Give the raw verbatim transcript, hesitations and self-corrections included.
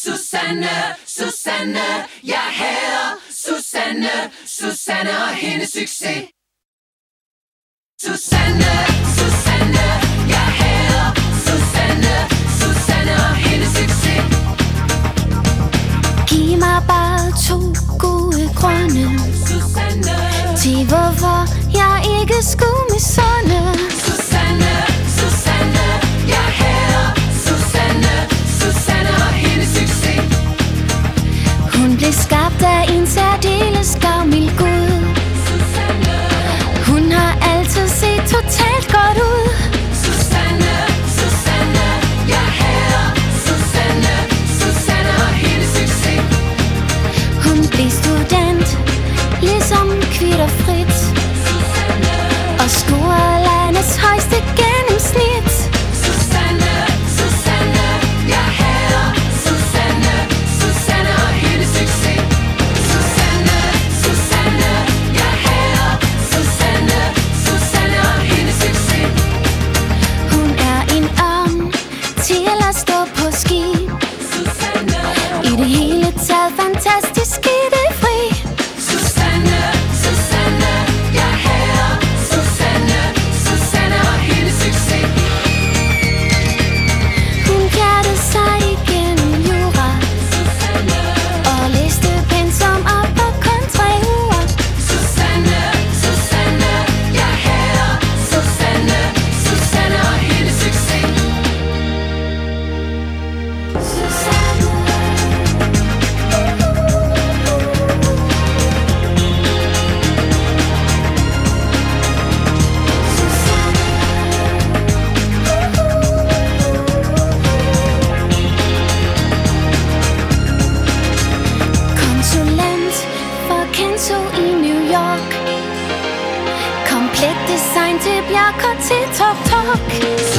Susanne, Susanne, jeg hader Susanne, Susanne og hendes succes. Susanne, Susanne, jeg hader Susanne, Susanne og hendes succes. Giv mig bare to gode grunde Susanne, til hvorfor jeg ikke skulle misunde. Susanne, Susanne, jeg hader Susanne, Susanne og hendes succes. Hun blev skabt af en særdeles gavmild Gud. Susanne, Hun har altid set totalt godt ud. Susanne, Susanne, jeg hader Susanne, Susanne og hendes succes. Hun blev student, ligesom Kvitter Frit, og scorede landets højeste gennemsnit. Susanne, Susanne, jeg hader Susanne, Susanne og hendes succes. Susanne, Susanne, jeg hader Susanne, Susanne og hendes succes. Hun er en ånd til at stå på ski. Susanne, I det hele taget fantastisk skittefri. Susanne, Susanne, jeg hader Susanne, Susanne og hendes succes. Hun kærte sig igennem jura og læste pensum op på kun tre uger. Susanne, Susanne, jeg hader Susanne, Susanne og hendes succes. Konsulent for Kenzo i New York. Komplet design til Bjarke og til Tok Tok.